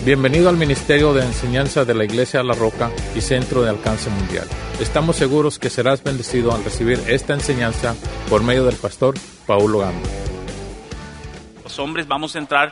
Bienvenido al Ministerio de Enseñanza de la Iglesia La Roca y Centro de Alcance Mundial. Estamos seguros que serás bendecido al recibir esta enseñanza por medio del pastor Paulo Gamba. Los hombres vamos a entrar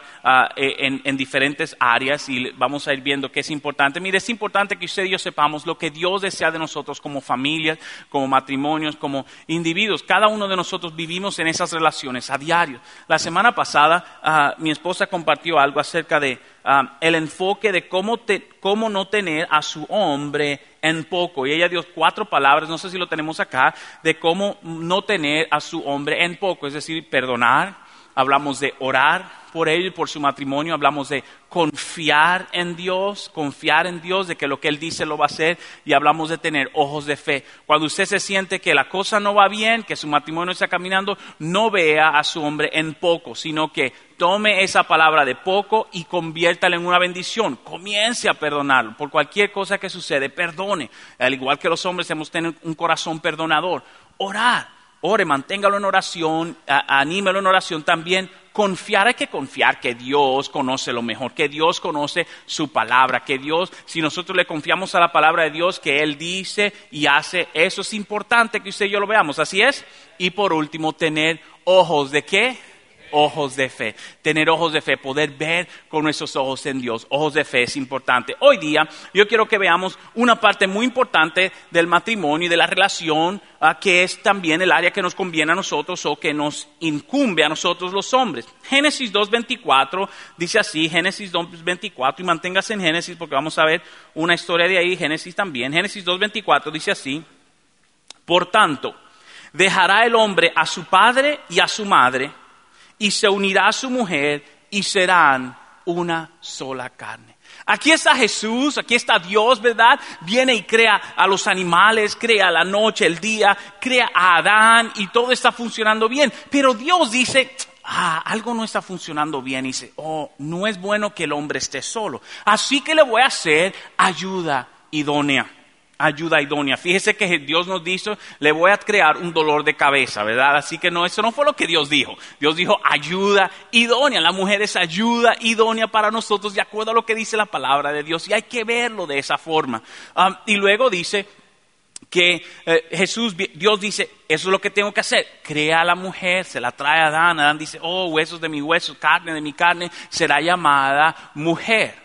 en diferentes áreas y vamos a ir viendo qué es importante. Mire, es importante que usted y yo sepamos lo que Dios desea de nosotros como familias, como matrimonios, como individuos. Cada uno de nosotros vivimos en esas relaciones a diario. La semana pasada mi esposa compartió algo acerca de el enfoque de cómo no tener a su hombre en poco. Y ella dio 4 palabras, no sé si lo tenemos acá, de cómo no tener a su hombre en poco. Es decir, perdonar. Hablamos de orar por él y por su matrimonio. Hablamos de confiar en Dios, de que lo que Él dice lo va a hacer. Y hablamos de tener ojos de fe. Cuando usted se siente que la cosa no va bien, que su matrimonio está caminando, no vea a su hombre en poco, sino que tome esa palabra de poco y conviértala en una bendición. Comience a perdonarlo. Por cualquier cosa que sucede, perdone. Al igual que los hombres debemos tener un corazón perdonador. Ore, manténgalo en oración, anímelo en oración también. Hay que confiar que Dios conoce lo mejor, que Dios conoce su palabra, que Dios, si nosotros le confiamos a la palabra de Dios, que Él dice y hace, eso es importante que usted y yo lo veamos, así es. Y por último, tener ojos de ¿qué? Ojos de fe. Tener ojos de fe, poder ver con nuestros ojos en Dios. Ojos de fe es importante. Hoy día yo quiero que veamos una parte muy importante del matrimonio y de la relación, que es también el área que nos conviene a nosotros o que nos incumbe a nosotros los hombres. Génesis 2:24 dice así, Génesis 2:24, y manténgase en Génesis porque vamos a ver una historia de ahí, Génesis también. Génesis 2:24 dice así: por tanto, dejará el hombre a su padre y a su madre, y se unirá a su mujer, y serán una sola carne. Aquí está Jesús, aquí está Dios, ¿verdad? Viene y crea a los animales, crea la noche, el día, crea a Adán, y todo está funcionando bien. Pero Dios dice, algo no está funcionando bien. Y dice, no es bueno que el hombre esté solo. Así que le voy a hacer ayuda idónea. Fíjese que Dios nos dijo, le voy a crear un dolor de cabeza, ¿verdad? Así que eso no fue lo que Dios dijo. Dios dijo ayuda idónea. La mujer es ayuda idónea para nosotros de acuerdo a lo que dice la palabra de Dios. Y hay que verlo de esa forma. Y luego dice que Dios dice, eso es lo que tengo que hacer. Crea a la mujer, se la trae a Adán. Adán dice, huesos de mi hueso, carne de mi carne, será llamada mujer.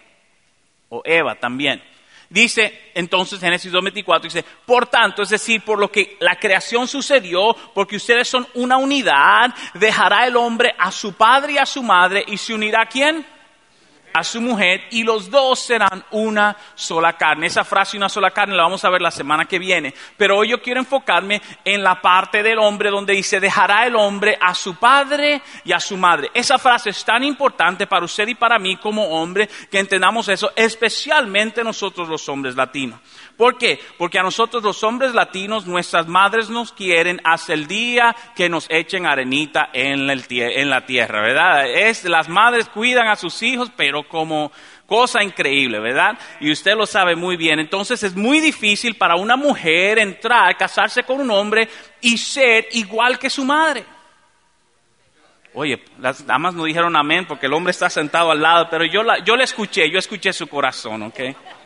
O Eva también. Dice, entonces, Génesis 2:24, dice, por tanto, es decir, por lo que la creación sucedió, porque ustedes son una unidad, dejará el hombre a su padre y a su madre, y se unirá ¿a quién? A su mujer, y los dos serán una sola carne. Esa frase, una sola carne, la vamos a ver la semana que viene. Pero hoy yo quiero enfocarme en la parte del hombre donde dice, dejará el hombre a su padre y a su madre. Esa frase es tan importante para usted y para mí como hombre, que entendamos eso, especialmente nosotros los hombres latinos. ¿Por qué? Porque a nosotros los hombres latinos, nuestras madres nos quieren hasta el día que nos echen arenita en la tierra, ¿verdad? Las madres cuidan a sus hijos, pero como cosa increíble, ¿verdad? Y usted lo sabe muy bien. Entonces es muy difícil para una mujer entrar, casarse con un hombre y ser igual que su madre. Oye, las damas no dijeron amén porque el hombre está sentado al lado, pero yo escuché su corazón, ¿ok?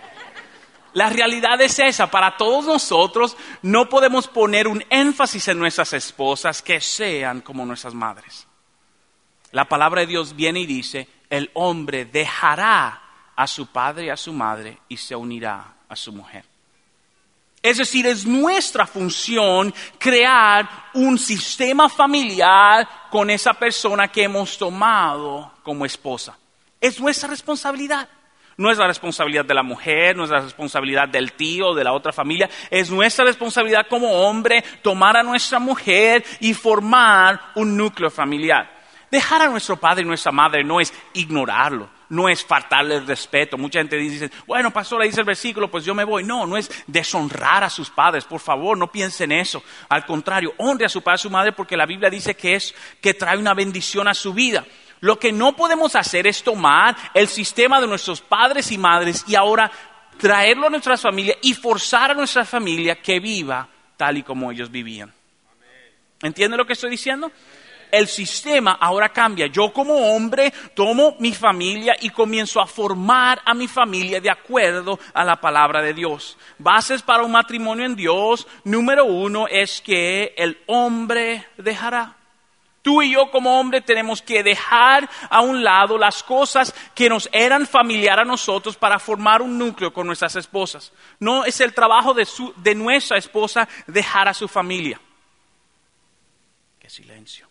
La realidad es esa, para todos nosotros no podemos poner un énfasis en nuestras esposas que sean como nuestras madres. La palabra de Dios viene y dice, el hombre dejará a su padre y a su madre y se unirá a su mujer. Es decir, es nuestra función crear un sistema familiar con esa persona que hemos tomado como esposa. Es nuestra responsabilidad. No es la responsabilidad de la mujer, no es la responsabilidad del tío, de la otra familia. Es nuestra responsabilidad como hombre tomar a nuestra mujer y formar un núcleo familiar. Dejar a nuestro padre y nuestra madre no es ignorarlo, no es faltarle el respeto. Mucha gente dice, bueno, pastor, le dice el versículo, pues yo me voy. No es deshonrar a sus padres, por favor, no piensen eso. Al contrario, honre a su padre y a su madre porque la Biblia dice que trae una bendición a su vida. Lo que no podemos hacer es tomar el sistema de nuestros padres y madres y ahora traerlo a nuestra familia y forzar a nuestra familia que viva tal y como ellos vivían. ¿Entienden lo que estoy diciendo? el sistema ahora cambia. Yo como hombre tomo mi familia y comienzo a formar a mi familia de acuerdo a la palabra de Dios. Bases para un matrimonio en Dios, número 1 es que el hombre dejará. Tú y yo como hombre tenemos que dejar a un lado las cosas que nos eran familiar a nosotros para formar un núcleo con nuestras esposas. No es el trabajo de nuestra esposa dejar a su familia. ¡Qué silencio!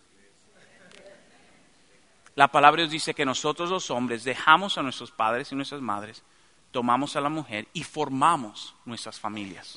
La palabra de Dios dice que nosotros los hombres dejamos a nuestros padres y nuestras madres, tomamos a la mujer y formamos nuestras familias.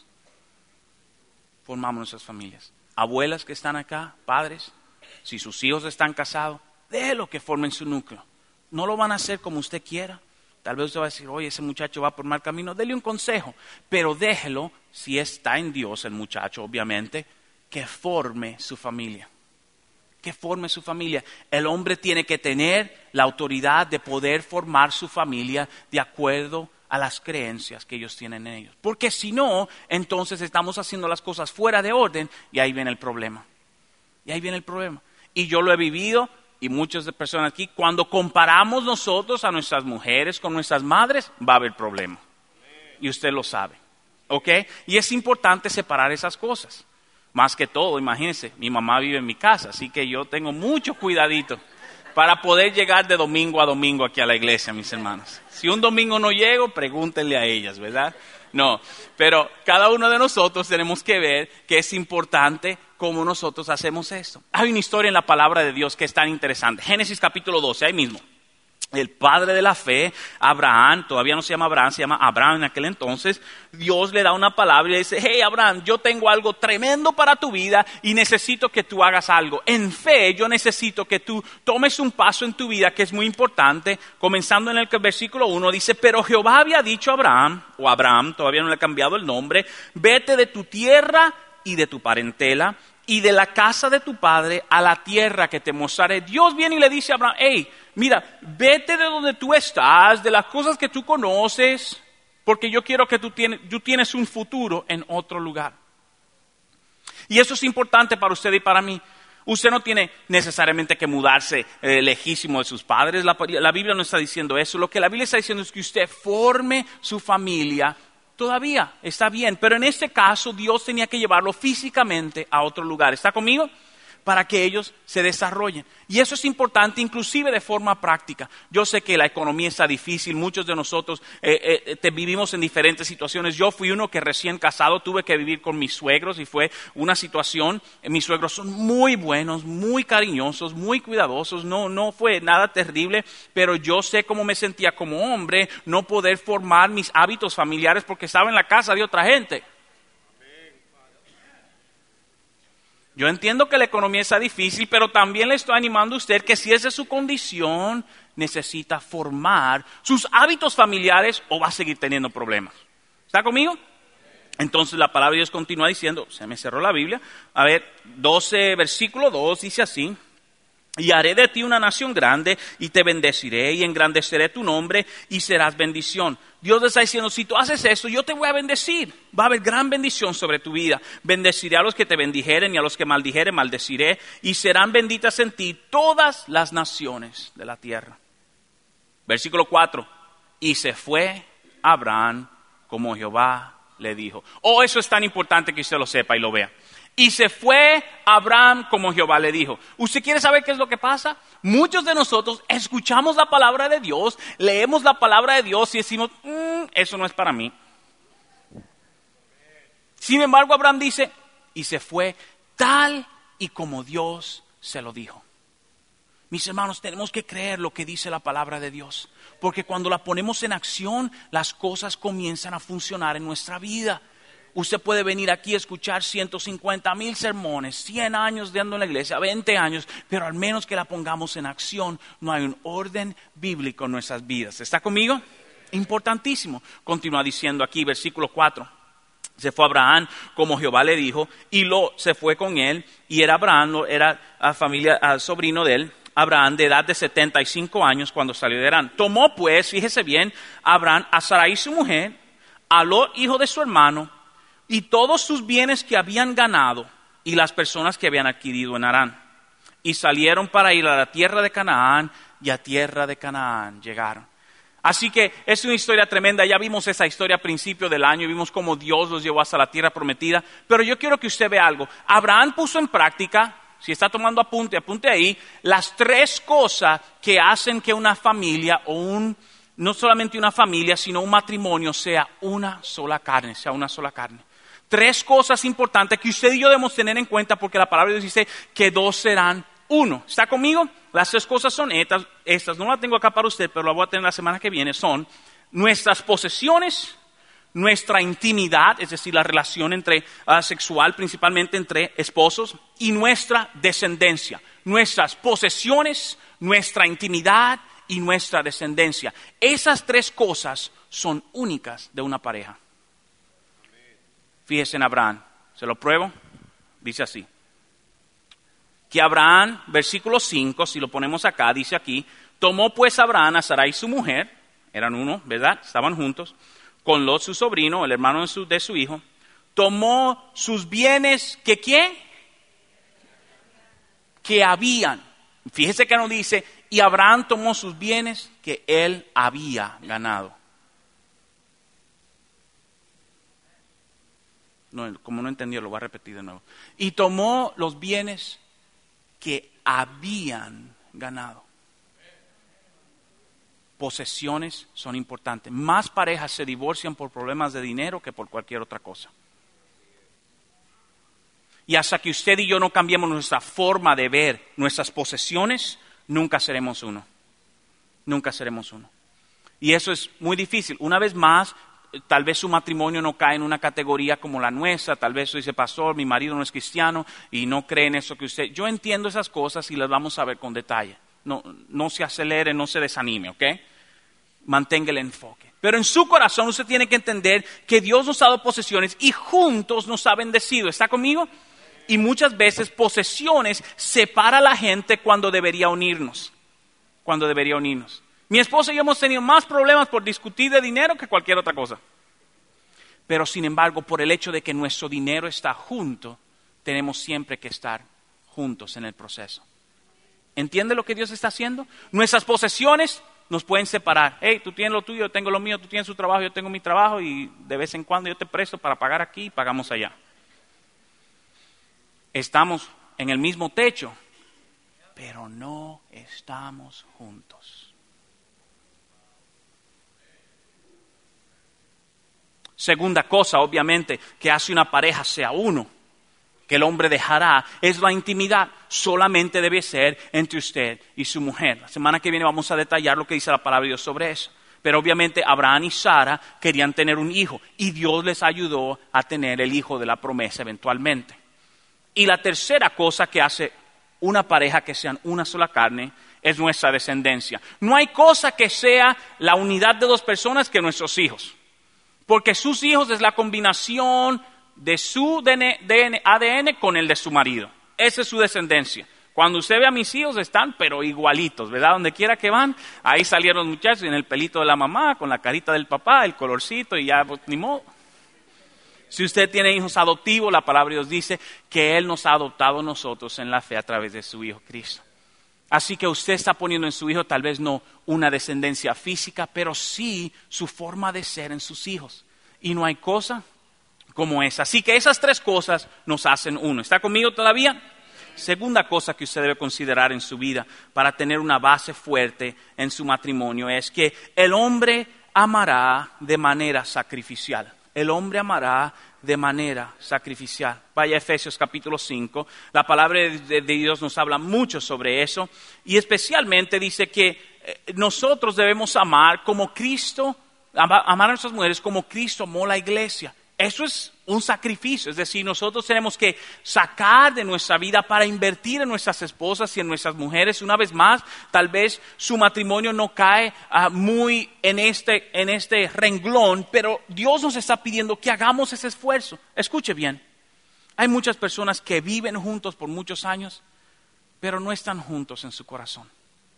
Formamos nuestras familias. Abuelas que están acá, padres, si sus hijos están casados, déjelo que formen su núcleo. No lo van a hacer como usted quiera. Tal vez usted va a decir, oye, ese muchacho va por mal camino. Dele un consejo, pero déjelo, si está en Dios el muchacho, obviamente, que forme su familia. Que forme su familia. El hombre tiene que tener la autoridad de poder formar su familia de acuerdo a las creencias que ellos tienen en ellos. Porque si no, entonces estamos haciendo las cosas fuera de orden y ahí viene el problema. Y ahí viene el problema. Y yo lo he vivido, y muchas personas aquí, cuando comparamos nosotros a nuestras mujeres con nuestras madres, va a haber problema. Y usted lo sabe. ¿Ok? Y es importante separar esas cosas. Más que todo, imagínense, mi mamá vive en mi casa, así que yo tengo mucho cuidadito para poder llegar de domingo a domingo aquí a la iglesia, mis hermanos. Si un domingo no llego, pregúntenle a ellas, ¿verdad? No, pero cada uno de nosotros tenemos que ver que es importante cómo nosotros hacemos esto. Hay una historia en la palabra de Dios que es tan interesante. Génesis capítulo 12, ahí mismo. El padre de la fe, Abraham, todavía no se llama Abraham, se llama Abraham en aquel entonces. Dios le da una palabra y le dice, hey Abraham, yo tengo algo tremendo para tu vida y necesito que tú hagas algo. En fe yo necesito que tú tomes un paso en tu vida que es muy importante. Comenzando en el versículo 1 dice, pero Jehová había dicho a Abraham, o Abraham, todavía no le ha cambiado el nombre, vete de tu tierra y de tu parentela y de la casa de tu padre a la tierra que te mostraré. Dios viene y le dice a Abraham, hey, mira, vete de donde tú estás, de las cosas que tú conoces, porque yo quiero que tú tienes un futuro en otro lugar. Y eso es importante para usted y para mí. Usted no tiene necesariamente que mudarse lejísimo de sus padres. La Biblia no está diciendo eso. Lo que la Biblia está diciendo es que usted forme su familia. Todavía está bien, pero en este caso Dios tenía que llevarlo físicamente a otro lugar. ¿Está conmigo? Para que ellos se desarrollen. Y eso es importante, inclusive de forma práctica. Yo sé que la economía está difícil, muchos de nosotros vivimos en diferentes situaciones. Yo fui uno que recién casado tuve que vivir con mis suegros y fue una situación. Mis suegros son muy buenos, muy cariñosos, muy cuidadosos, no fue nada terrible, pero yo sé cómo me sentía como hombre, no poder formar mis hábitos familiares porque estaba en la casa de otra gente. Yo entiendo que la economía está difícil, pero también le estoy animando a usted que si esa es su condición, necesita formar sus hábitos familiares o va a seguir teniendo problemas. ¿Está conmigo? Entonces la palabra de Dios continúa diciendo, se me cerró la Biblia, a ver, 12 versículo 2 dice así, y haré de ti una nación grande y te bendeciré y engrandeceré tu nombre y serás bendición. Dios le está diciendo, si tú haces esto, yo te voy a bendecir. Va a haber gran bendición sobre tu vida. Bendeciré a los que te bendijeren y a los que maldijeren, maldeciré. Y serán benditas en ti todas las naciones de la tierra. Versículo 4. Y se fue Abraham como Jehová le dijo. Oh, eso es tan importante que usted lo sepa y lo vea. Y se fue Abraham como Jehová le dijo. ¿Usted quiere saber qué es lo que pasa? Muchos de nosotros escuchamos la palabra de Dios, leemos la palabra de Dios y decimos, eso no es para mí. Sin embargo, Abraham dice, y se fue tal y como Dios se lo dijo. Mis hermanos, tenemos que creer lo que dice la palabra de Dios, porque cuando la ponemos en acción, las cosas comienzan a funcionar en nuestra vida. Usted puede venir aquí a escuchar 150,000 sermones, 100 años de andando en la iglesia, 20 años, pero al menos que la pongamos en acción, no hay un orden bíblico en nuestras vidas. ¿Está conmigo? Importantísimo. Continúa diciendo aquí, versículo 4. Se fue Abraham como Jehová le dijo, y Lot se fue con él, y era Abraham, era sobrino de él, Abraham de edad de 75 años cuando salió de Harán. Tomó pues, fíjese bien, Abraham a Sarai su mujer, a Lot hijo de su hermano, y todos sus bienes que habían ganado y las personas que habían adquirido en Harán. y salieron para ir a la tierra de Canaán, y a tierra de Canaán llegaron. Así que es una historia tremenda. Ya vimos esa historia a principio del año, vimos cómo Dios los llevó hasta la tierra prometida. Pero yo quiero que usted vea algo. Abraham puso en práctica, si está tomando apunte ahí, las 3 cosas que hacen que una familia no solamente una familia, sino un matrimonio sea una sola carne, 3 cosas importantes que usted y yo debemos tener en cuenta porque la palabra de Dios dice que 2 serán uno. ¿Está conmigo? Las 3 cosas son estas, no las tengo acá para usted, pero las voy a tener la semana que viene. Son nuestras posesiones, nuestra intimidad, es decir, la relación sexual, principalmente entre esposos, y nuestra descendencia. Nuestras posesiones, nuestra intimidad y nuestra descendencia. Esas 3 cosas son únicas de una pareja. Fíjese en Abraham, se lo pruebo, dice así. Que Abraham, versículo 5, si lo ponemos acá, dice aquí, tomó pues Abraham a Sarai su mujer, eran uno, ¿verdad? Estaban juntos, con Lot su sobrino, el hermano de su hijo, tomó sus bienes, ¿que qué? Que habían. Fíjese que no dice, y Abraham tomó sus bienes que él había ganado. No, como no entendió, lo voy a repetir de nuevo. Y tomó los bienes que habían ganado. Posesiones son importantes. Más parejas se divorcian por problemas de dinero que por cualquier otra cosa. Y hasta que usted y yo no cambiemos nuestra forma de ver nuestras posesiones, nunca seremos uno. Nunca seremos uno. Y eso es muy difícil. Una vez más, tal vez su matrimonio no cae en una categoría como la nuestra. Tal vez usted dice, pastor, mi marido no es cristiano y no cree en eso que usted. Yo entiendo esas cosas y las vamos a ver con detalle. No se acelere, no se desanime, ¿ok? Mantenga el enfoque. Pero en su corazón usted tiene que entender que Dios nos ha dado posesiones y juntos nos ha bendecido. ¿Está conmigo? Y muchas veces posesiones separa a la gente cuando debería unirnos. Mi esposa y yo hemos tenido más problemas por discutir de dinero que cualquier otra cosa. Pero sin embargo, por el hecho de que nuestro dinero está junto, tenemos siempre que estar juntos en el proceso. ¿Entiende lo que Dios está haciendo? Nuestras posesiones nos pueden separar. Hey, tú tienes lo tuyo, yo tengo lo mío, tú tienes tu trabajo, yo tengo mi trabajo y de vez en cuando yo te presto para pagar aquí y pagamos allá. Estamos en el mismo techo, pero no estamos juntos. Segunda cosa, obviamente, que hace una pareja sea uno, que el hombre dejará, es la intimidad. Solamente debe ser entre usted y su mujer. La semana que viene vamos a detallar lo que dice la palabra de Dios sobre eso. Pero obviamente Abraham y Sara querían tener un hijo y Dios les ayudó a tener el hijo de la promesa eventualmente. Y la tercera cosa que hace una pareja que sean una sola carne es nuestra descendencia. No hay cosa que sea la unidad de 2 personas que nuestros hijos. Porque sus hijos es la combinación de su ADN con el de su marido. Esa es su descendencia. Cuando usted ve a mis hijos están pero igualitos, ¿verdad? Donde quiera que van, ahí salieron los muchachos en el pelito de la mamá, con la carita del papá, el colorcito y ya pues, ni modo. Si usted tiene hijos adoptivos, la palabra de Dios dice que Él nos ha adoptado a nosotros en la fe a través de su Hijo Cristo. Así que usted está poniendo en su hijo tal vez no una descendencia física, pero sí su forma de ser en sus hijos. Y no hay cosa como esa. Así que esas 3 cosas nos hacen uno. ¿Está conmigo todavía? Segunda cosa que usted debe considerar en su vida para tener una base fuerte en su matrimonio es que el hombre amará de manera sacrificial. El hombre amará de manera sacrificial. Vaya a Efesios capítulo 5. La palabra de Dios nos habla mucho sobre eso. Y especialmente dice que nosotros debemos amar como Cristo, amar a nuestras mujeres como Cristo amó la iglesia. Eso es un sacrificio, es decir, nosotros tenemos que sacar de nuestra vida para invertir en nuestras esposas y en nuestras mujeres. Una vez más, tal vez su matrimonio no cae muy en este renglón, pero Dios nos está pidiendo que hagamos ese esfuerzo. Escuche bien, hay muchas personas que viven juntos por muchos años, pero no están juntos en su corazón.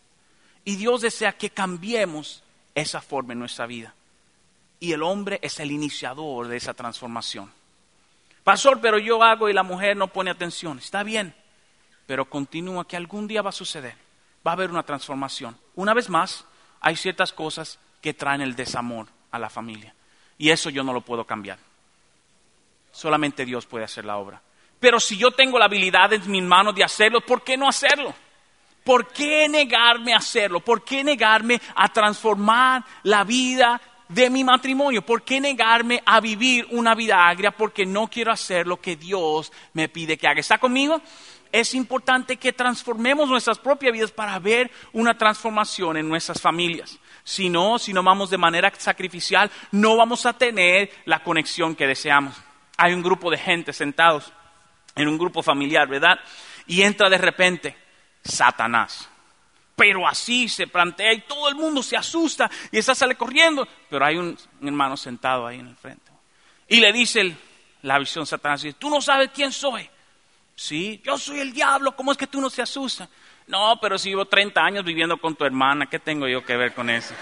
Y Dios desea que cambiemos esa forma en nuestra vida. Y el hombre es el iniciador de esa transformación. Pastor, pero yo hago y la mujer no pone atención. Está bien, pero continúa que algún día va a suceder. Va a haber una transformación. Una vez más, hay ciertas cosas que traen el desamor a la familia. Y eso yo no lo puedo cambiar. Solamente Dios puede hacer la obra. Pero si yo tengo la habilidad en mis manos de hacerlo, ¿por qué no hacerlo? ¿Por qué negarme a hacerlo? ¿Por qué negarme a transformar la vida de mi matrimonio? ¿Por qué negarme a vivir una vida agria? Porque no quiero hacer lo que Dios me pide que haga. ¿Está conmigo? Es importante que transformemos nuestras propias vidas para ver una transformación en nuestras familias. Si no vamos de manera sacrificial, no vamos a tener la conexión que deseamos. Hay un grupo de gente sentados en un grupo familiar, ¿verdad? Y entra de repente Satanás. Pero así se plantea y todo el mundo se asusta y esa sale corriendo. Pero hay un hermano sentado ahí en el frente. Y le dice la visión Satanás, dice, ¿tú no sabes quién soy? Sí, yo soy el diablo, ¿cómo es que tú no te asustas? No, pero si llevo 30 años viviendo con tu hermana, ¿qué tengo yo que ver con eso?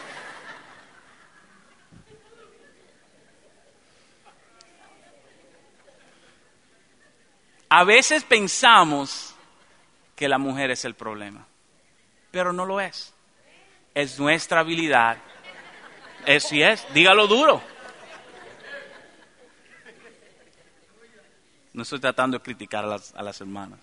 A veces pensamos que la mujer es el problema, pero no lo es. Es nuestra habilidad. Sí es, dígalo duro. No estoy tratando de criticar a las hermanas.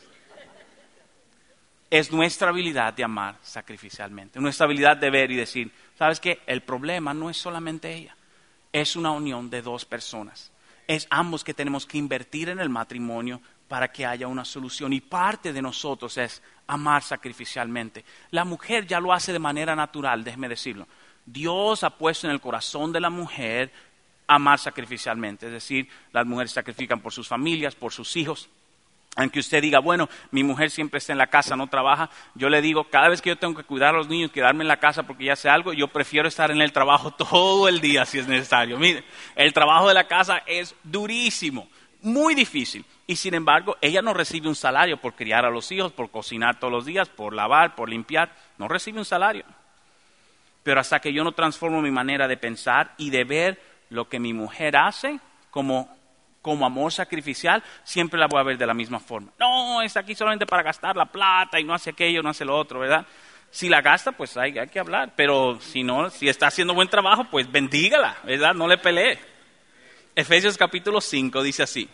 Es nuestra habilidad de amar sacrificialmente. Nuestra habilidad de ver y decir, ¿sabes qué? El problema no es solamente ella. Es una unión de dos personas. Es ambos que tenemos que invertir en el matrimonio para que haya una solución. Y parte de nosotros es amar sacrificialmente. La mujer ya lo hace de manera natural, déjeme decirlo. Dios ha puesto en el corazón de la mujer amar sacrificialmente. Es decir, las mujeres sacrifican por sus familias, por sus hijos. Aunque usted diga, bueno, mi mujer siempre está en la casa, no trabaja. Yo le digo, cada vez que yo tengo que cuidar a los niños, quedarme en la casa porque ya sé algo, yo prefiero estar en el trabajo todo el día si es necesario. Mire, el trabajo de la casa es durísimo, muy difícil. Y sin embargo, ella no recibe un salario por criar a los hijos, por cocinar todos los días, por lavar, por limpiar. No recibe un salario. Pero hasta que yo no transformo mi manera de pensar y de ver lo que mi mujer hace como amor sacrificial, siempre la voy a ver de la misma forma. No, está aquí solamente para gastar la plata y no hace aquello, no hace lo otro, ¿verdad? Si la gasta, pues hay que hablar. Pero si está haciendo buen trabajo, pues bendígala, ¿verdad? No le pelee. Efesios capítulo 5 dice así,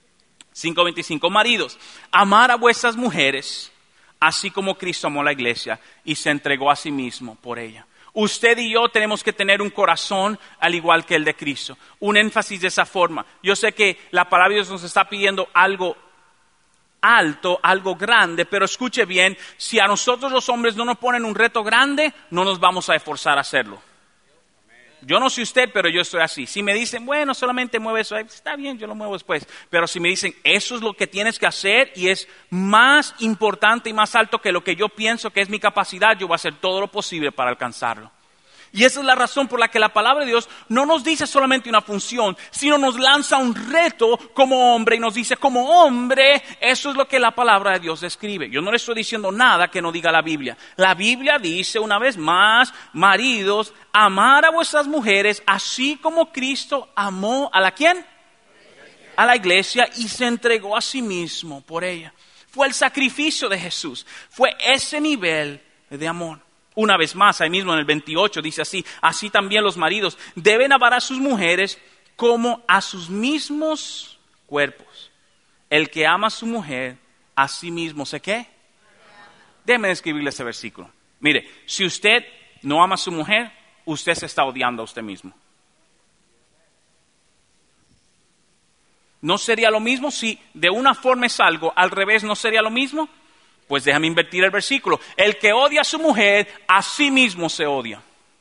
5:25, maridos, amar a vuestras mujeres, así como Cristo amó a la iglesia y se entregó a sí mismo por ella. Usted y yo tenemos que tener un corazón al igual que el de Cristo. Un énfasis de esa forma. Yo sé que la palabra de Dios nos está pidiendo algo alto, algo grande, pero escuche bien, si a nosotros los hombres no nos ponen un reto grande, no nos vamos a esforzar a hacerlo. Yo no sé usted, pero yo estoy así. Si me dicen, bueno, solamente mueve eso, está bien, yo lo muevo después. Pero si me dicen, eso es lo que tienes que hacer y es más importante y más alto que lo que yo pienso que es mi capacidad, yo voy a hacer todo lo posible para alcanzarlo. Y esa es la razón por la que la palabra de Dios no nos dice solamente una función, sino nos lanza un reto como hombre y nos dice, como hombre, eso es lo que la palabra de Dios describe. Yo no le estoy diciendo nada que no diga la Biblia. La Biblia dice una vez más, maridos, amar a vuestras mujeres, así como Cristo amó ¿a la quién? A la iglesia y se entregó a sí mismo por ella. Fue el sacrificio de Jesús, fue ese nivel de amor. Una vez más, ahí mismo en el 28 dice así, así también los maridos deben amar a sus mujeres como a sus mismos cuerpos. El que ama a su mujer, a sí mismo, ¿sé qué? Déjeme describirle ese versículo. Mire, si usted no ama a su mujer, usted se está odiando a usted mismo. ¿No sería lo mismo si de una forma es algo, al revés no sería lo mismo? Pues déjame invertir el versículo. El que odia a su mujer, a sí mismo se odia.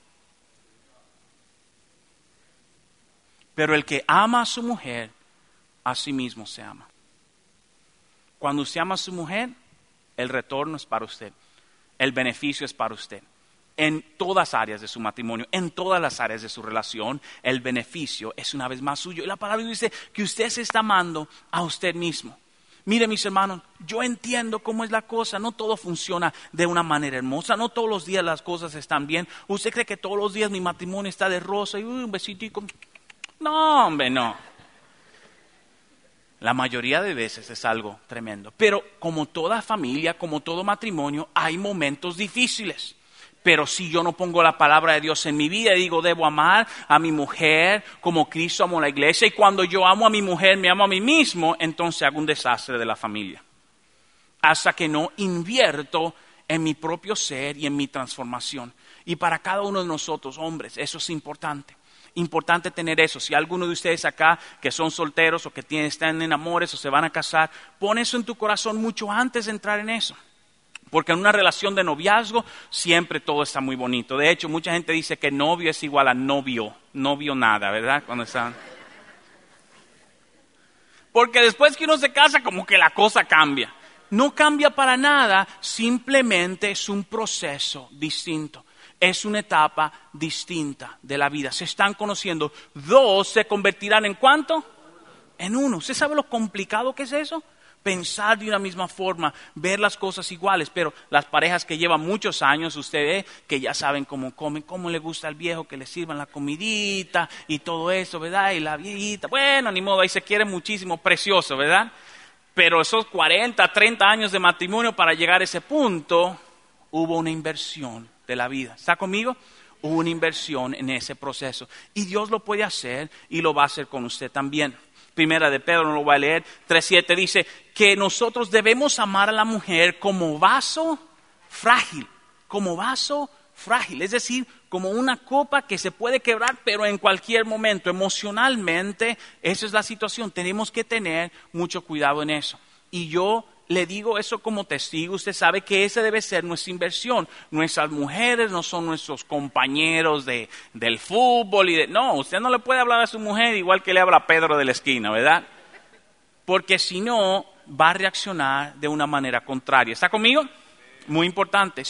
Pero el que ama a su mujer, a sí mismo se ama. Cuando usted ama a su mujer, el retorno es para usted. El beneficio es para usted. En todas las áreas de su matrimonio, en todas las áreas de su relación, el beneficio es una vez más suyo. Y la palabra dice que usted se está amando a usted mismo. Mire, mis hermanos, yo entiendo cómo es la cosa. No todo funciona de una manera hermosa. No todos los días las cosas están bien. ¿Usted cree que todos los días mi matrimonio está de rosa y un besitico? No, hombre, no. La mayoría de veces es algo tremendo. Pero como toda familia, como todo matrimonio, hay momentos difíciles. Pero si yo no pongo la palabra de Dios en mi vida y digo, debo amar a mi mujer como Cristo amó a la iglesia, y cuando yo amo a mi mujer, me amo a mí mismo, entonces hago un desastre de la familia. Hasta que no invierto en mi propio ser y en mi transformación. Y para cada uno de nosotros, hombres, eso es importante. Importante tener eso. Si alguno de ustedes acá que son solteros o que están en amores o se van a casar, pon eso en tu corazón mucho antes de entrar en eso. Porque en una relación de noviazgo siempre todo está muy bonito. De hecho, mucha gente dice que novio es igual a novio. No vio nada, ¿verdad? Cuando están... Porque después que uno se casa, como que la cosa cambia. No cambia para nada, simplemente es un proceso distinto. Es una etapa distinta de la vida. Se están conociendo. Dos se convertirán ¿en cuánto? En uno. ¿Usted sabe lo complicado que es eso? Pensar de una misma forma, ver las cosas iguales, pero las parejas que llevan muchos años, usted ve que ya saben cómo comen, cómo le gusta al viejo que le sirvan la comidita y todo eso, ¿verdad? Y la viejita, bueno, ni modo, ahí se quiere muchísimo, precioso, ¿verdad? Pero esos 40, 30 años de matrimonio para llegar a ese punto, hubo una inversión de la vida. ¿Está conmigo? Hubo una inversión en ese proceso. Y Dios lo puede hacer y lo va a hacer con usted también. Primera de Pedro, no lo voy a leer, 3:7 dice que nosotros debemos amar a la mujer como vaso frágil, es decir, como una copa que se puede quebrar, pero en cualquier momento, emocionalmente, esa es la situación, tenemos que tener mucho cuidado en eso. Y yo le digo eso como testigo, usted sabe que esa debe ser nuestra inversión. Nuestras mujeres no son nuestros compañeros del fútbol. No, usted no le puede hablar a su mujer igual que le habla a Pedro de la esquina, ¿verdad? Porque si no, va a reaccionar de una manera contraria. ¿Está conmigo? Muy importante.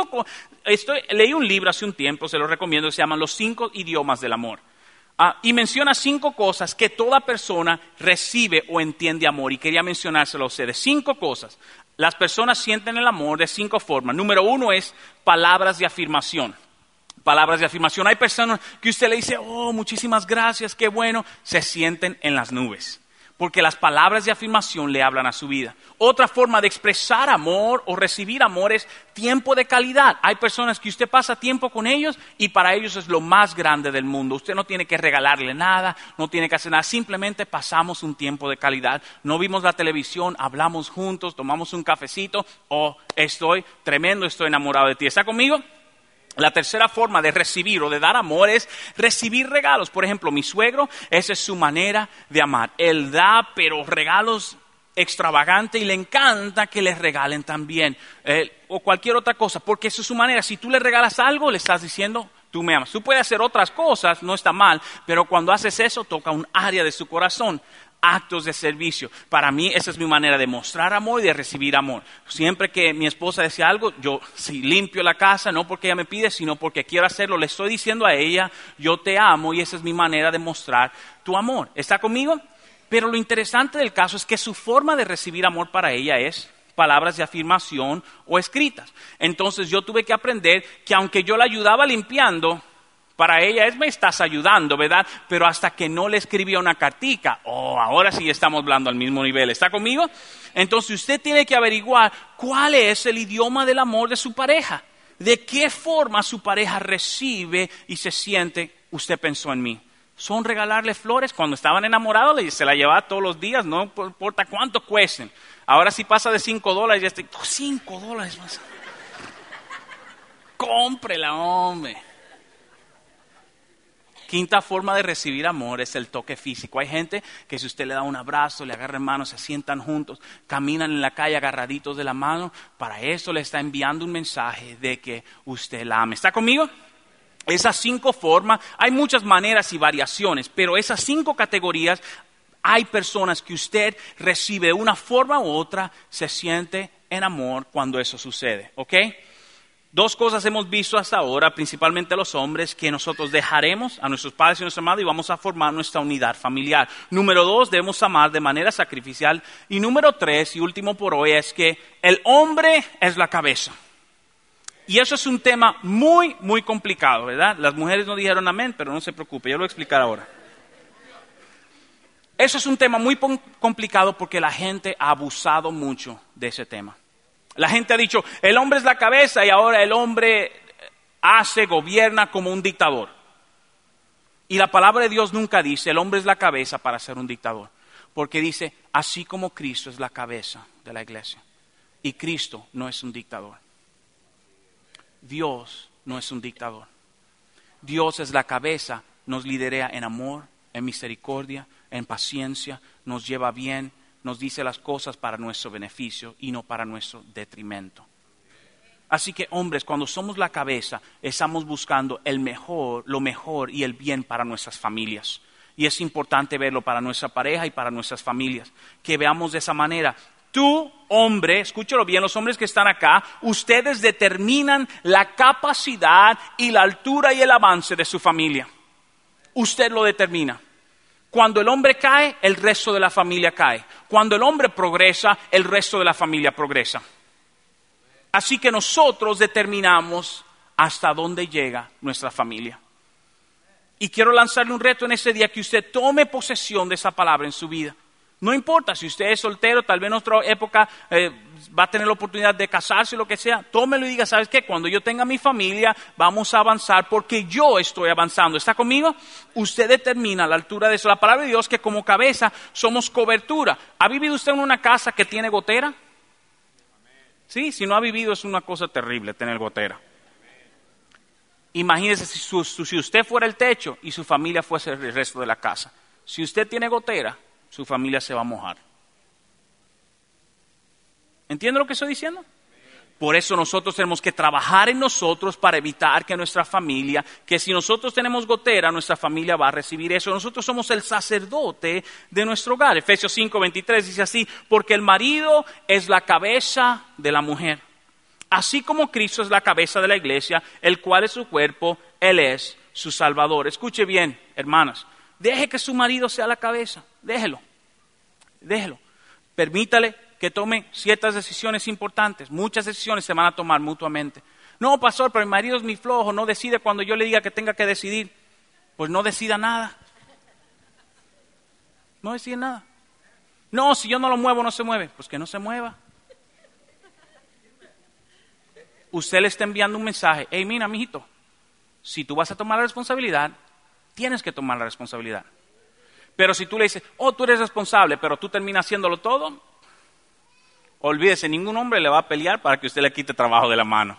Leí un libro hace un tiempo, se lo recomiendo, se llama Los 5 idiomas del amor. Y menciona 5 cosas que toda persona recibe o entiende amor. Y quería mencionárselo a ustedes. 5 cosas. Las personas sienten el amor de 5 formas. Número 1 es palabras de afirmación. Palabras de afirmación. Hay personas que usted le dice, oh, muchísimas gracias, qué bueno. Se sienten en las nubes. Porque las palabras de afirmación le hablan a su vida. Otra forma de expresar amor o recibir amor es tiempo de calidad. Hay personas que usted pasa tiempo con ellos y para ellos es lo más grande del mundo. Usted no tiene que regalarle nada, no tiene que hacer nada. Simplemente pasamos un tiempo de calidad. No vimos la televisión, hablamos juntos, tomamos un cafecito. Oh, estoy tremendo, estoy enamorado de ti. ¿Está conmigo? La tercera forma de recibir o de dar amor es recibir regalos. Por ejemplo, mi suegro, esa es su manera de amar. Él da, pero regalos extravagantes y le encanta que le regalen también. O cualquier otra cosa, porque esa es su manera. Si tú le regalas algo, le estás diciendo, tú me amas. Tú puedes hacer otras cosas, no está mal, pero cuando haces eso, toca un área de su corazón. Actos de servicio. Para mí esa es mi manera de mostrar amor y de recibir amor. Siempre que mi esposa decía algo, yo limpio la casa, no porque ella me pide, sino porque quiero hacerlo. Le estoy diciendo a ella, yo te amo y esa es mi manera de mostrar tu amor. ¿Está conmigo? Pero lo interesante del caso es que su forma de recibir amor para ella es palabras de afirmación o escritas. Entonces yo tuve que aprender que aunque yo la ayudaba limpiando, para ella me estás ayudando, ¿verdad? Pero hasta que no le escribía una cartica, ahora sí estamos hablando al mismo nivel. ¿Está conmigo? Entonces usted tiene que averiguar cuál es el idioma del amor de su pareja. ¿De qué forma su pareja recibe y se siente, usted pensó en mí? ¿Son regalarle flores? Cuando estaban enamorados se la llevaba todos los días, no importa cuánto cuesten. Ahora si pasa de $5, ya estoy, $5 más. Cómprela, hombre. Quinta forma de recibir amor es el toque físico. Hay gente que si usted le da un abrazo, le agarra manos, se sientan juntos, caminan en la calle agarraditos de la mano, para eso le está enviando un mensaje de que usted la ama. ¿Está conmigo? Esas 5 formas, hay muchas maneras y variaciones, pero esas 5 categorías, hay personas que usted recibe de una forma u otra, se siente en amor cuando eso sucede, ¿ok? 2 cosas hemos visto hasta ahora, principalmente los hombres, que nosotros dejaremos a nuestros padres y a nuestra madre y vamos a formar nuestra unidad familiar. Número 2, debemos amar de manera sacrificial. Y número 3, y último por hoy, es que el hombre es la cabeza. Y eso es un tema muy, muy complicado, ¿verdad? Las mujeres no dijeron amén, pero no se preocupe, yo lo voy a explicar ahora. Eso es un tema muy complicado porque la gente ha abusado mucho de ese tema. La gente ha dicho, el hombre es la cabeza y ahora el hombre gobierna como un dictador. Y la palabra de Dios nunca dice, el hombre es la cabeza para ser un dictador. Porque dice, así como Cristo es la cabeza de la iglesia. Y Cristo no es un dictador. Dios no es un dictador. Dios es la cabeza, nos lidera en amor, en misericordia, en paciencia, nos lleva bien, nos dice las cosas para nuestro beneficio y no para nuestro detrimento. Así que, hombres, cuando somos la cabeza, estamos buscando lo mejor y el bien para nuestras familias. Y es importante verlo para nuestra pareja y para nuestras familias. Que veamos de esa manera. Tú, hombre, escúchalo bien, los hombres que están acá, ustedes determinan la capacidad y la altura y el avance de su familia. Usted lo determina. Cuando el hombre cae, el resto de la familia cae. Cuando el hombre progresa, el resto de la familia progresa. Así que nosotros determinamos hasta dónde llega nuestra familia. Y quiero lanzarle un reto en ese día, que usted tome posesión de esa palabra en su vida. No importa si usted es soltero, tal vez en otra época va a tener la oportunidad de casarse o lo que sea. Tómelo y diga, ¿sabes qué? Cuando yo tenga mi familia, vamos a avanzar porque yo estoy avanzando. ¿Está conmigo? Usted determina la altura de eso. La palabra de Dios que como cabeza somos cobertura. ¿Ha vivido usted en una casa que tiene gotera? Sí, si no ha vivido es una cosa terrible tener gotera. Imagínese si usted fuera el techo y su familia fuese el resto de la casa. Si usted tiene gotera, su familia se va a mojar. ¿Entiende lo que estoy diciendo? Por eso nosotros tenemos que trabajar en nosotros para evitar que nuestra familia, que si nosotros tenemos gotera, nuestra familia va a recibir eso. Nosotros somos el sacerdote de nuestro hogar. Efesios 5:23 dice así, porque el marido es la cabeza de la mujer. Así como Cristo es la cabeza de la iglesia, el cual es su cuerpo, Él es su Salvador. Escuche bien, hermanas. Deje que su marido sea la cabeza. Déjelo. Permítale que tome ciertas decisiones importantes. Muchas decisiones se van a tomar mutuamente. No, pastor, pero mi marido es mi flojo. No decide cuando yo le diga que tenga que decidir. Pues no decida nada. No decide nada. No, si yo no lo muevo, no se mueve. Pues que no se mueva. Usted le está enviando un mensaje. Hey, mira, mijito, si tú vas a tomar la responsabilidad, tienes que tomar la responsabilidad. Pero si tú le dices, tú eres responsable, pero tú terminas haciéndolo todo, olvídese, ningún hombre le va a pelear para que usted le quite trabajo de la mano.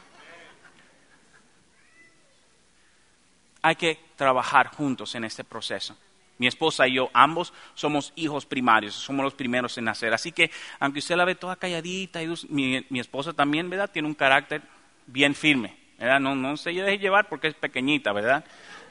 Hay que trabajar juntos en este proceso. Mi esposa y yo, ambos, somos hijos primarios, somos los primeros en nacer. Así que, aunque usted la ve toda calladita, mi esposa también, ¿verdad? Tiene un carácter bien firme, ¿verdad? No se deje llevar porque es pequeñita, ¿verdad?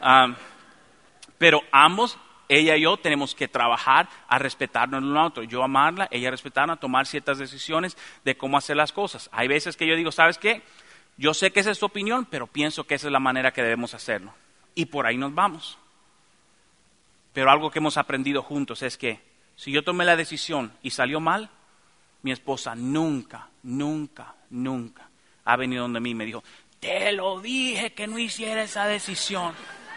Pero ambos, ella y yo, tenemos que trabajar a respetarnos el uno al otro. Yo amarla, ella respetarla, tomar ciertas decisiones de cómo hacer las cosas. Hay veces que yo digo, ¿sabes qué? Yo sé que esa es tu opinión, pero pienso que esa es la manera que debemos hacerlo. Y por ahí nos vamos. Pero algo que hemos aprendido juntos es que si yo tomé la decisión y salió mal, mi esposa nunca ha venido donde mí y me dijo, te lo dije que no hiciera esa decisión.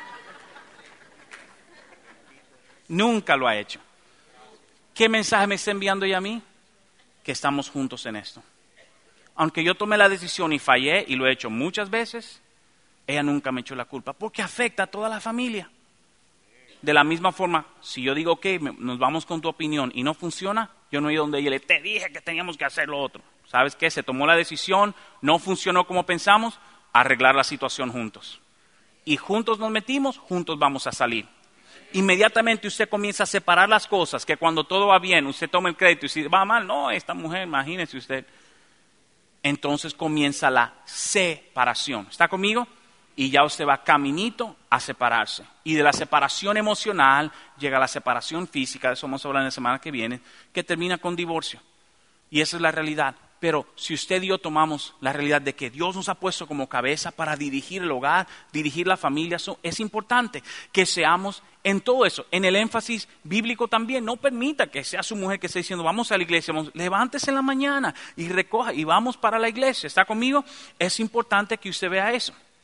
Nunca lo ha hecho. ¿Qué mensaje me está enviando ella a mí? Que estamos juntos en esto. Aunque yo tomé la decisión y fallé, y lo he hecho muchas veces, ella nunca me echó la culpa, porque afecta a toda la familia. De la misma forma, si yo digo, ok, nos vamos con tu opinión y no funciona, yo no he ido donde ella te dije que teníamos que hacer lo otro. ¿Sabes qué? Se tomó la decisión, no funcionó como pensamos, arreglar la situación juntos. Y juntos nos metimos, juntos vamos a salir. Inmediatamente usted comienza a separar las cosas, que cuando todo va bien, usted toma el crédito y si va mal, no, esta mujer, imagínese usted. Entonces comienza la separación. ¿Está conmigo? Y ya usted va caminito a separarse. Y de la separación emocional llega la separación física, de eso vamos a hablar en la semana que viene, que termina con divorcio. Y esa es la realidad. Pero si usted y yo tomamos la realidad de que Dios nos ha puesto como cabeza para dirigir el hogar, dirigir la familia, es importante que seamos en todo eso. En el énfasis bíblico también, no permita que sea su mujer que esté diciendo, vamos a la iglesia, levántese en la mañana y recoja y vamos para la iglesia. ¿Está conmigo? Es importante que usted vea eso.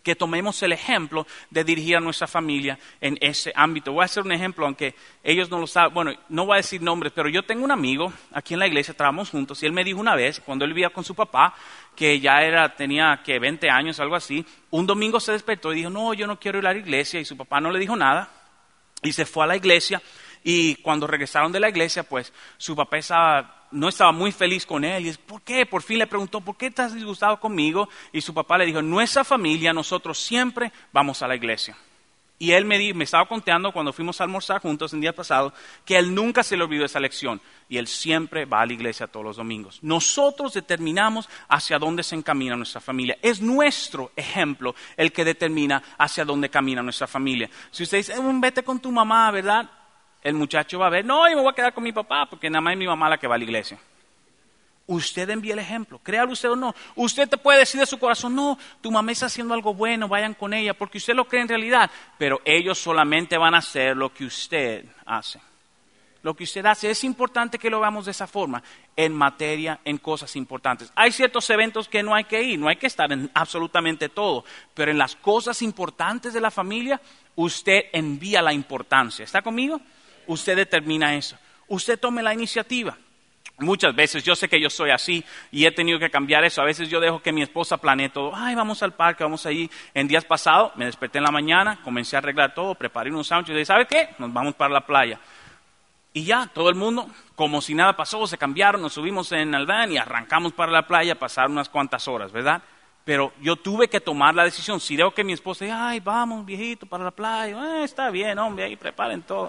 que tomemos el ejemplo de dirigir a nuestra familia en ese ámbito. Voy a hacer un ejemplo, aunque ellos no lo saben. Bueno, no voy a decir nombres, pero yo tengo un amigo aquí en la iglesia, trabajamos juntos, y él me dijo una vez, cuando él vivía con su papá, que ya tenía 20 años, algo así, un domingo se despertó y dijo, no, yo no quiero ir a la iglesia, y su papá no le dijo nada, y se fue a la iglesia, y cuando regresaron de la iglesia, pues su papá no estaba muy feliz con él. Y ¿por qué? Por fin le preguntó, ¿por qué estás disgustado conmigo? Y su papá le dijo, en nuestra familia nosotros siempre vamos a la iglesia. Y él me estaba contando cuando fuimos a almorzar juntos el día pasado, que él nunca se le olvidó esa lección. Y él siempre va a la iglesia todos los domingos. Nosotros determinamos hacia dónde se encamina nuestra familia. Es nuestro ejemplo el que determina hacia dónde camina nuestra familia. Si usted dice, vete con tu mamá, ¿verdad? El muchacho va a ver, no, yo me voy a quedar con mi papá porque nada más es mi mamá la que va a la iglesia. Usted envía el ejemplo, créalo usted o no. Usted te puede decir de su corazón, no, tu mamá está haciendo algo bueno, vayan con ella, porque usted lo cree en realidad. Pero ellos solamente van a hacer lo que usted hace. Lo que usted hace, es importante que lo veamos de esa forma, en cosas importantes. Hay ciertos eventos que no hay que ir, no hay que estar en absolutamente todo, pero en las cosas importantes de la familia, usted envía la importancia. ¿Está conmigo? Usted determina eso. Usted tome la iniciativa. Muchas veces, yo sé que yo soy así y he tenido que cambiar eso. A veces yo dejo que mi esposa planee todo. Ay, vamos al parque, vamos allí. En días pasados me desperté en la mañana, comencé a arreglar todo, preparé unos sándwiches y dije, ¿sabe qué? Nos vamos para la playa. Y ya, todo el mundo, como si nada pasó, se cambiaron, nos subimos en el van y arrancamos para la playa, pasaron unas cuantas horas, ¿verdad? Pero yo tuve que tomar la decisión. Si dejo que mi esposa diga, ay, vamos, viejito, para la playa. Está bien, hombre, ahí preparen todo.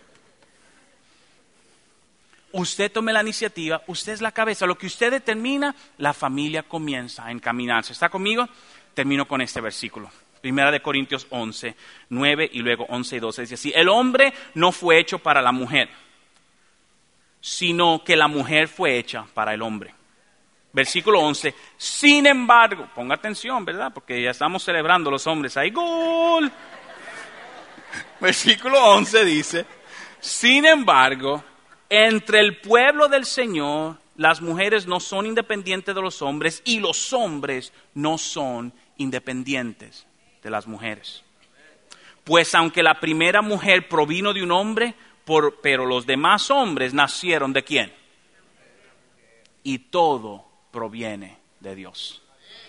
Usted tome la iniciativa, usted es la cabeza. Lo que usted determina, la familia comienza a encaminarse. ¿Está conmigo? Termino con este versículo. 1 Corintios 11, 9 y luego 11 y 12. Dice así, el hombre no fue hecho para la mujer, sino que la mujer fue hecha para el hombre. Versículo 11, sin embargo, ponga atención, ¿verdad? Porque ya estamos celebrando los hombres. ¡Ay, gol! Versículo 11 dice, sin embargo, entre el pueblo del Señor, las mujeres no son independientes de los hombres y los hombres no son independientes de las mujeres. Pues aunque la primera mujer provino de un hombre, pero los demás hombres nacieron ¿de quién? Y todo proviene de Dios.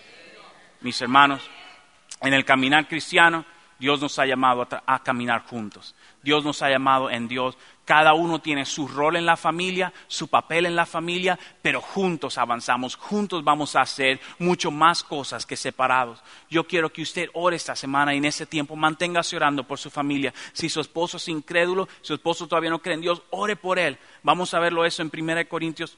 Mis hermanos, en el caminar cristiano, Dios nos ha llamado a caminar juntos. Dios nos ha llamado en Dios. Cada uno tiene su rol en la familia, su papel en la familia, pero juntos avanzamos, juntos vamos a hacer mucho más cosas que separados. Yo quiero que usted ore esta semana y en ese tiempo manténgase orando por su familia. Si su esposo es incrédulo, si su esposo todavía no cree en Dios, ore por él. Vamos a verlo eso en 1 Corintios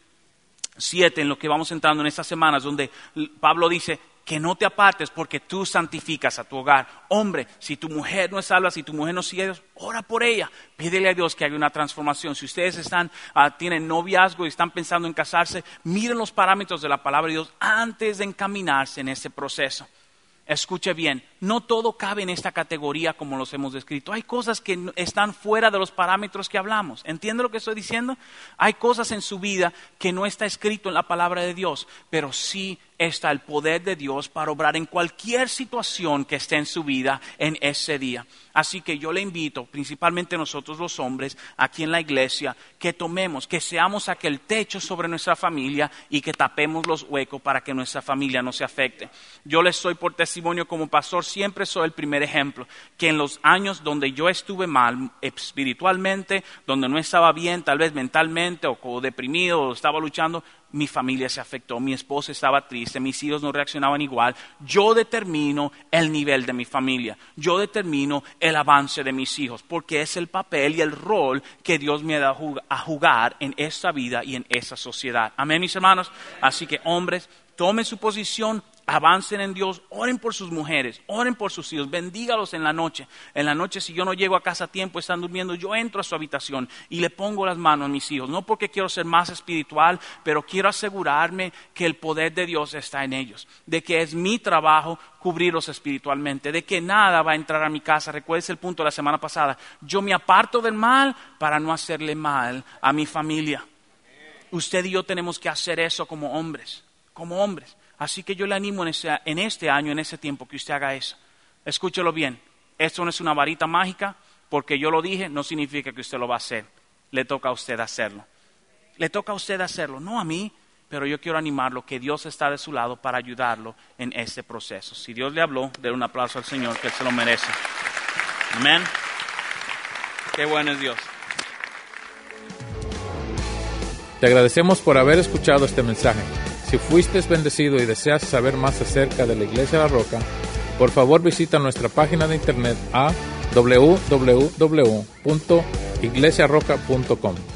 7, en lo que vamos entrando en estas semanas, donde Pablo dice que no te apartes porque tú santificas a tu hogar. Hombre, si tu mujer no es salva, si tu mujer no sigue a Dios, ora por ella. Pídele a Dios que haga una transformación. Si ustedes tienen noviazgo y están pensando en casarse, miren los parámetros de la palabra de Dios antes de encaminarse en ese proceso. Escuche bien, no todo cabe en esta categoría como los hemos descrito. Hay cosas que están fuera de los parámetros que hablamos. ¿Entiende lo que estoy diciendo? Hay cosas en su vida que no está escrito en la palabra de Dios, pero sí está el poder de Dios para obrar en cualquier situación que esté en su vida en ese día. Así que yo le invito, principalmente nosotros los hombres, aquí en la iglesia, que tomemos, que seamos aquel techo sobre nuestra familia y que tapemos los huecos para que nuestra familia no se afecte. Yo les soy por testimonio como pastor, siempre soy el primer ejemplo, que en los años donde yo estuve mal espiritualmente, donde no estaba bien, tal vez mentalmente o deprimido o estaba luchando, mi familia se afectó, mi esposa estaba triste, mis hijos no reaccionaban igual. Yo determino el nivel de mi familia, yo determino el avance de mis hijos, porque es el papel y el rol que Dios me ha dado a jugar en esta vida y en esta sociedad. Amén, mis hermanos. Así que hombres, tomen su posición, avancen en Dios, oren por sus mujeres, oren por sus hijos, bendígalos en la noche. En la noche, si yo no llego a casa a tiempo, están durmiendo, yo entro a su habitación y le pongo las manos a mis hijos. No porque quiero ser más espiritual, pero quiero asegurarme que el poder de Dios está en ellos, de que es mi trabajo cubrirlos espiritualmente, de que nada va a entrar a mi casa. Recuerdes el punto de la semana pasada, yo me aparto del mal para no hacerle mal a mi familia. Usted y yo tenemos que hacer eso como hombres. Así que yo le animo en este año, en ese tiempo, que usted haga eso. Escúchelo bien. Esto no es una varita mágica. Porque yo lo dije, no significa que usted lo va a hacer. Le toca a usted hacerlo. Le toca a usted hacerlo, no a mí. Pero yo quiero animarlo, que Dios está de su lado para ayudarlo en este proceso. Si Dios le habló, denle un aplauso al Señor, que Él se lo merece. Amén. Qué bueno es Dios. Te agradecemos por haber escuchado este mensaje. Si fuiste bendecido y deseas saber más acerca de la Iglesia La Roca, por favor visita nuestra página de internet a www.iglesiarroca.com.